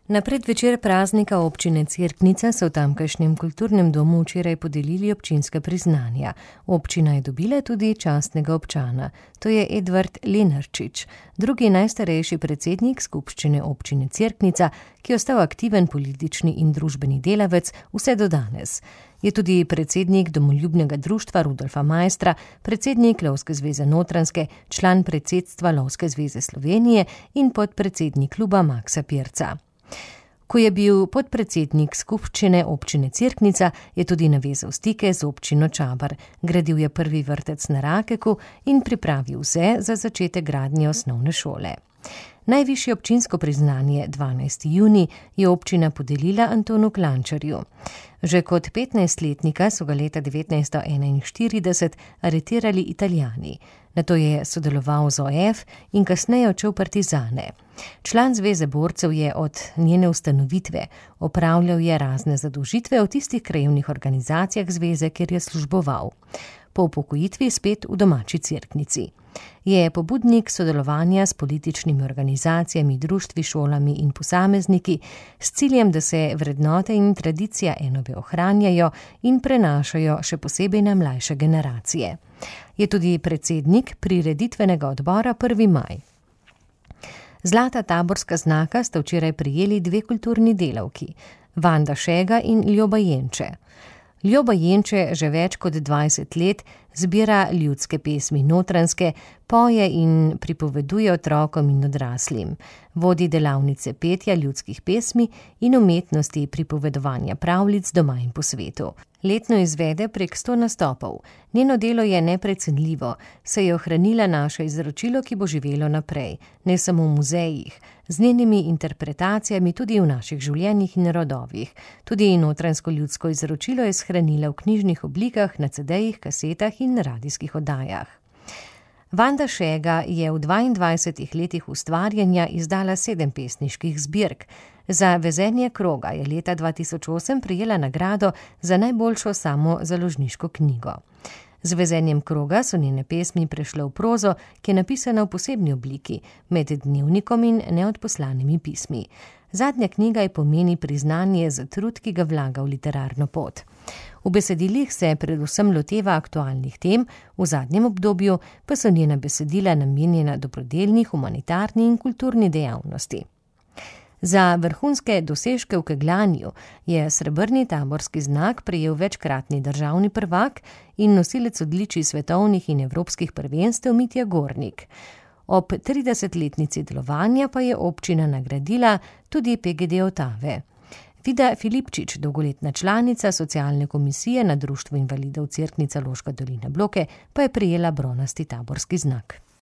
Na predvečer praznika občine Cerknica so v tamkajšnjem kulturnem domu včeraj podelili občinska priznanja. Občina je dobila tudi častnega občana. To je Edvard Lenarčič, drugi najstarejši predsednik skupščine občine Cerknica, ki je ostal aktiven politični in družbeni delavec vse do danes. Je tudi predsednik domoljubnega društva Rudolfa Maistra, predsednik Lovske zveze Notranjske, član predsedstva Lovske zveze Slovenije in podpredsednik kluba Maksa Pirca. Ko je bil podpredsednik skupščine občine Cerknica, je tudi navezal stike z občino Čabar. Gradil je prvi vrtec na Rakeku in pripravil vse za začetek gradnje osnovne šole. Najvišje občinsko priznanje 12. junij je občina podelila Antonu Klančarju. Že kot 15-letnika so ga leta 1941 aretirali Italijani. Nato je sodeloval z OF in kasneje odšel v partizane. Član Zveze borcev je od njene ustanovitve, opravljal je razne zadolžitve v tistih krajevnih organizacijah zveze, kjer je služboval. Po upokojitvi spet v domači Cerknici. Je pobudnik sodelovanja s političnimi organizacijami, društvi, šolami in posamezniki s ciljem, da se vrednote in tradicija enove ohranjajo in prenašajo še posebej na mlajše generacije. Je tudi predsednik prireditvenega odbora 1. maj. Zlata taborska znaka sta včeraj prejeli dve kulturni delavki, Vanda Šega in Ljoba Jenče. Ljoba Jenče že več kot 20 let zbira ljudske pesmi Notranjske, poje in pripoveduje otrokom in odraslim. Vodi delavnice petja ljudskih pesmi in umetnosti pripovedovanja pravljic doma in po svetu. Letno izvede prek 100 nastopov. Njeno delo je neprecenljivo, saj je ohranila naše izročilo, ki bo živelo naprej, ne samo v muzejih, z njenimi interpretacijami tudi v naših življenjih in rodovih. Tudi notranjsko ljudsko izročilo je shranila v knjižnih oblikah, na CD-jih, kasetah in radijskih oddajah. Vanda Šega je v 22 letih ustvarjanja izdala 7 pesniških zbirk. Za vezenje kroga je leta 2008 prejela nagrado za najboljšo samozaložniško knjigo. Z vezenjem kroga so njene pesmi prešle v prozo, ki je napisana v posebni obliki, med dnevnikom in neodposlanimi pismi. Zadnja knjiga je pomeni priznanje za trud, ki ga vlaga v literarno pot. V besedilih se predvsem loteva aktualnih tem, v zadnjem obdobju pa so njena besedila namenjena dobrodelni, humanitarni in kulturni dejavnosti. Za vrhunske dosežke v kegljanju je srebrni taborski znak prejel večkratni državni prvak in nosilec odličij svetovnih in evropskih prvenstev Mitja Gornik. Ob 30-letnici delovanja pa je občina nagradila tudi PGD Otave. Vida Filipčič, dolgoletna članica socialne komisije na Društvu invalidov Cerknica Loška dolina Bloke, pa je prejela bronasti taborski znak.